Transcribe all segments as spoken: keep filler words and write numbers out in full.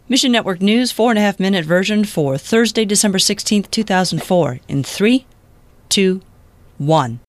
Mission Network News, four and a half minute version for Thursday, December sixteenth, two thousand four. In three, two, one.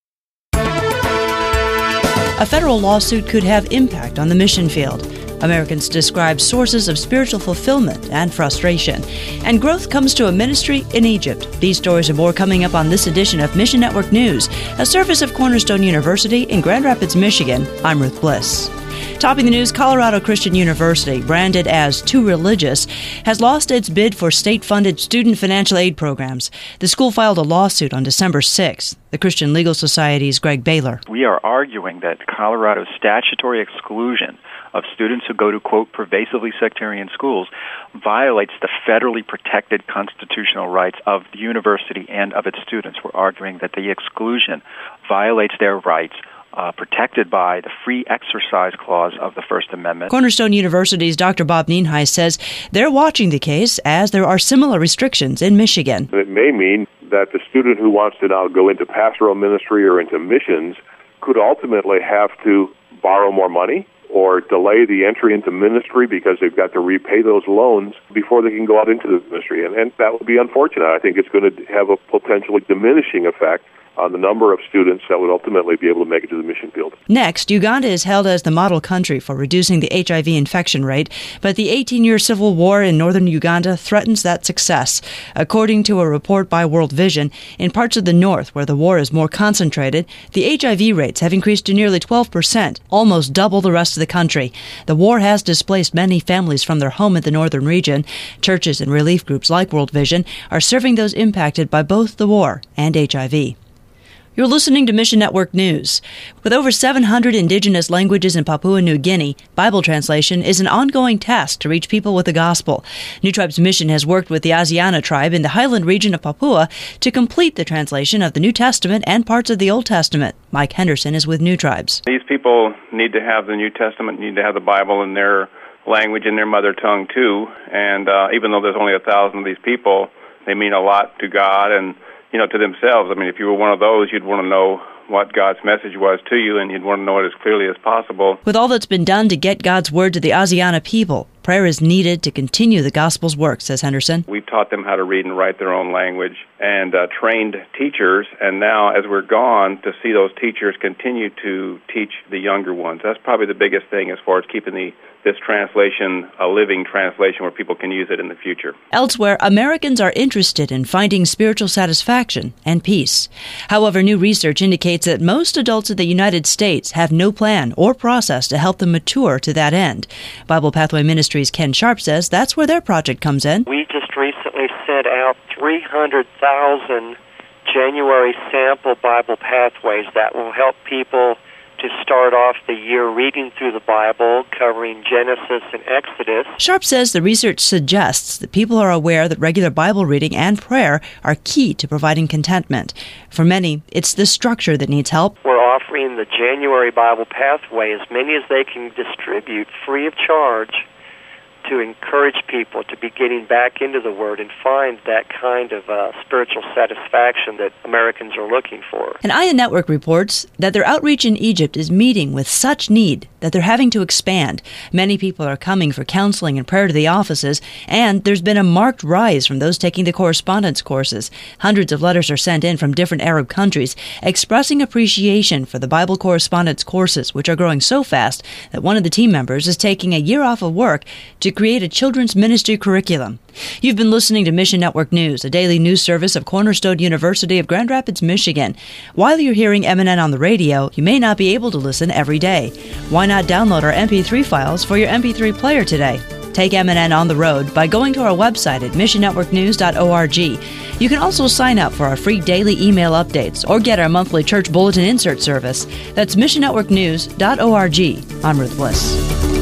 A federal lawsuit could have impact on the mission field. Americans describe sources of spiritual fulfillment and frustration. And growth comes to a ministry in Egypt. These stories and more coming up on this edition of Mission Network News, a service of Cornerstone University in Grand Rapids, Michigan. I'm Ruth Bliss. Topping the news, Colorado Christian University, branded as too religious, has lost its bid for state-funded student financial aid programs. The school filed a lawsuit on December sixth. The Christian Legal Society's Greg Baylor. We are arguing that Colorado's statutory exclusion of students who go to, quote, pervasively sectarian schools violates the federally protected constitutional rights of the university and of its students. We're arguing that the exclusion violates their rights Uh, protected by the free exercise clause of the First Amendment. Cornerstone University's Doctor Bob Nienhuis says they're watching the case as there are similar restrictions in Michigan. It may mean that the student who wants to now go into pastoral ministry or into missions could ultimately have to borrow more money or delay the entry into ministry because they've got to repay those loans before they can go out into the ministry. And, and that would be unfortunate. I think it's going to have a potentially diminishing effect on the number of students that would ultimately be able to make it to the mission field. Next, Uganda is held as the model country for reducing the H I V infection rate, but the eighteen-year civil war in northern Uganda threatens that success. According to a report by World Vision, in parts of the north where the war is more concentrated, the H I V rates have increased to nearly twelve percent, almost double the rest of the country. The war has displaced many families from their home in the northern region. Churches and relief groups like World Vision are serving those impacted by both the war and H I V. You're listening to Mission Network News. With over seven hundred indigenous languages in Papua New Guinea, Bible translation is an ongoing task to reach people with the gospel. New Tribes Mission has worked with the Aziana tribe in the highland region of Papua to complete the translation of the New Testament and parts of the Old Testament. Mike Henderson is with New Tribes. These people need to have the New Testament, need to have the Bible in their language, in their mother tongue too. And uh, even though there's only a thousand of these people, they mean a lot to God and you know, to themselves. I mean, if you were one of those, you'd want to know what God's message was to you, and you'd want to know it as clearly as possible. With all that's been done to get God's word to the Aziana people, prayer is needed to continue the gospel's work, says Henderson. We've taught them how to read and write their own language and uh, trained teachers, and now as we're gone, to see those teachers continue to teach the younger ones. That's probably the biggest thing as far as keeping the this translation a living translation where people can use it in the future. Elsewhere, Americans are interested in finding spiritual satisfaction and peace. However, new research indicates that most adults in the United States have no plan or process to help them mature to that end. Bible Pathway Ministries' Ken Sharp says that's where their project comes in. We just recently sent out three hundred thousand January sample Bible pathways that will help people to start off the year reading through the Bible, covering Genesis and Exodus. Sharp says the research suggests that people are aware that regular Bible reading and prayer are key to providing contentment. For many, it's the structure that needs help. We're offering the January Bible Pathway, as many as they can distribute free of charge, to encourage people to be getting back into the Word and find that kind of uh, spiritual satisfaction that Americans are looking for. And Aya Network reports that their outreach in Egypt is meeting with such need that they're having to expand. Many people are coming for counseling and prayer to the offices, and there's been a marked rise from those taking the correspondence courses. Hundreds of letters are sent in from different Arab countries expressing appreciation for the Bible correspondence courses, which are growing so fast that one of the team members is taking a year off of work to create a children's ministry curriculum. You've been listening to Mission Network News, a daily news service of Cornerstone University of Grand Rapids, Michigan. While you're hearing M N N on the radio, you may not be able to listen every day. Why not download our M P three files for your M P three player today? Take M N N on the road by going to our website at mission network news dot org. You can also sign up for our free daily email updates or get our monthly church bulletin insert service. That's mission network news dot org. I'm Ruth Bliss.